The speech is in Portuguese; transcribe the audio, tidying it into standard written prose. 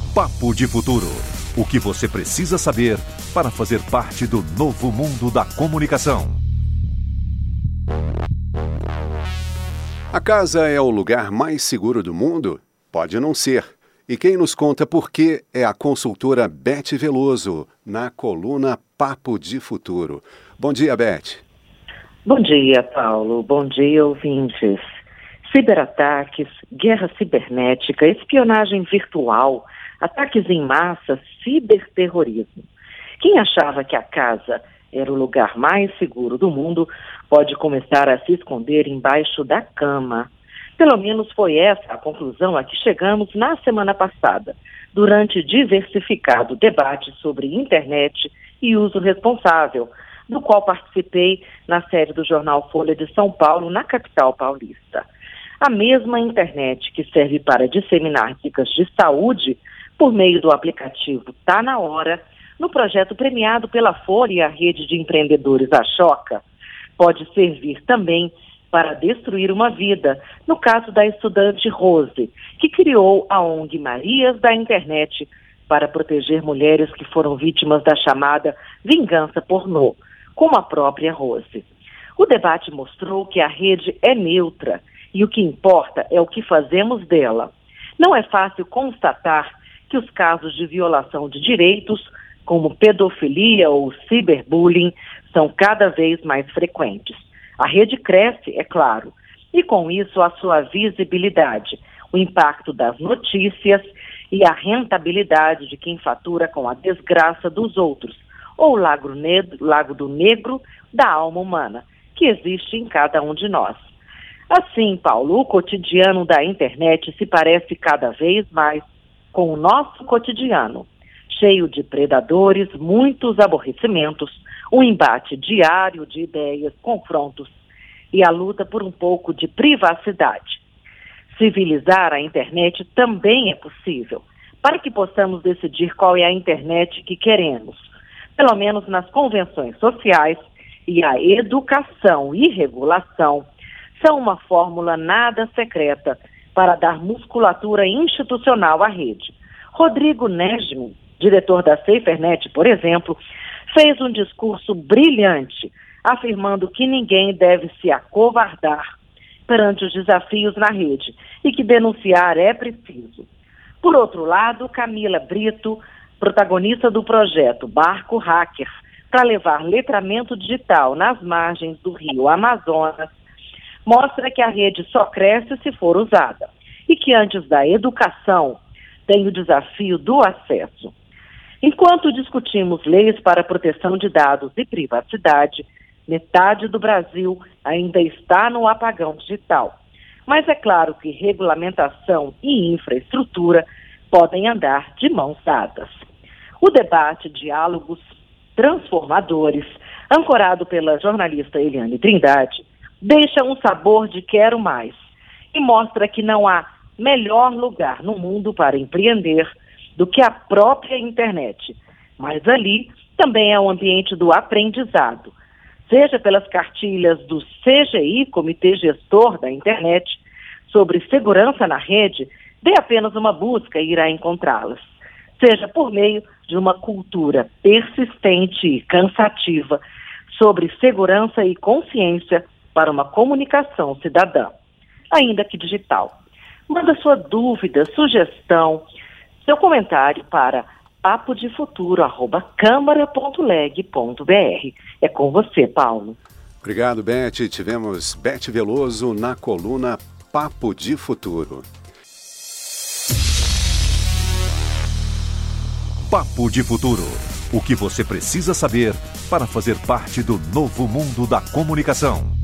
Papo de Futuro. O que você precisa saber para fazer parte do novo mundo da comunicação. A casa é o lugar mais seguro do mundo? Pode não ser. E quem nos conta por quê é a consultora Beth Veloso, na coluna Papo de Futuro. Bom dia, Beth. Bom dia, Paulo. Bom dia, ouvintes. Ciberataques, guerra cibernética, espionagem virtual, ataques em massa, ciberterrorismo. Quem achava que a casa era o lugar mais seguro do mundo pode começar a se esconder embaixo da cama. Pelo menos foi essa a conclusão a que chegamos na semana passada, durante diversificado debate sobre internet e uso responsável, do qual participei na sede do jornal Folha de São Paulo, na capital paulista. A mesma internet que serve para disseminar dicas de saúde por meio do aplicativo Tá Na Hora, no projeto premiado pela Folha e a rede de empreendedores Achoca, pode servir também para destruir uma vida, no caso da estudante Rose, que criou a ONG Marias da Internet para proteger mulheres que foram vítimas da chamada vingança pornô, como a própria Rose. O debate mostrou que a rede é neutra e o que importa é o que fazemos dela. Não é fácil constatar que os casos de violação de direitos, como pedofilia ou ciberbullying, são cada vez mais frequentes. A rede cresce, é claro, e com isso a sua visibilidade, o impacto das notícias e a rentabilidade de quem fatura com a desgraça dos outros, ou o lago do negro da alma humana, que existe em cada um de nós. Assim, Paulo, o cotidiano da internet se parece cada vez mais com o nosso cotidiano, cheio de predadores, muitos aborrecimentos, um embate diário de ideias, confrontos e a luta por um pouco de privacidade. Civilizar a internet também é possível, para que possamos decidir qual é a internet que queremos, pelo menos nas convenções sociais, e a educação e regulação são uma fórmula nada secreta para dar musculatura institucional à rede. Rodrigo Nesmin, diretor da SaferNet, por exemplo, fez um discurso brilhante, afirmando que ninguém deve se acovardar perante os desafios na rede e que denunciar é preciso. Por outro lado, Camila Brito, protagonista do projeto Barco Hacker, para levar letramento digital nas margens do rio Amazonas, mostra que a rede só cresce se for usada e que antes da educação tem o desafio do acesso. Enquanto discutimos leis para proteção de dados e privacidade, metade do Brasil ainda está no apagão digital. Mas é claro que regulamentação e infraestrutura podem andar de mãos dadas. O debate Diálogos Transformadores, ancorado pela jornalista Eliane Trindade, deixa um sabor de quero mais e mostra que não há melhor lugar no mundo para empreender do que a própria internet. Mas ali também é o ambiente do aprendizado, seja pelas cartilhas do CGI, Comitê Gestor da Internet, sobre segurança na rede, dê apenas uma busca e irá encontrá-las, seja por meio de uma cultura persistente e cansativa sobre segurança e consciência para uma comunicação cidadã, ainda que digital. Manda sua dúvida, sugestão, seu comentário para papodefuturo@câmara.leg.br. É com você, Paulo. Obrigado, Beth. Tivemos Beth Veloso na coluna Papo de Futuro. Papo de Futuro. O que você precisa saber para fazer parte do novo mundo da comunicação.